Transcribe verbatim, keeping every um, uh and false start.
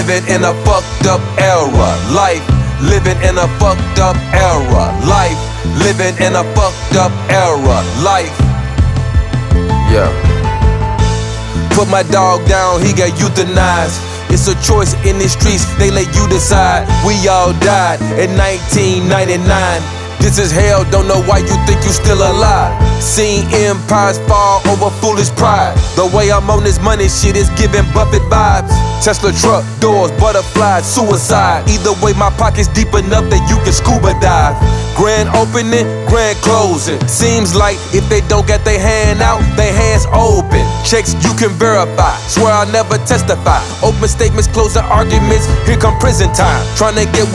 living in a fucked up era. Life, living in a fucked up era. Life, living in a fucked up era. Life, yeah. Put my dog down, he got euthanized. It's a choice in the streets, they let you decide. We all died in nineteen ninety-nine. This is hell, don't know why you think you still alive. Seen empires fall over foolish pride. The way I'm on this money shit is giving Buffett vibes. Tesla truck, doors, butterflies, suicide. Either way, my pocket's deep enough that you can scuba dive. Grand opening, grand closing. Seems like if they don't get their hand out, their hands open. Checks you can verify, swear I'll never testify. Open statements, closing arguments, here come prison time. Trying to get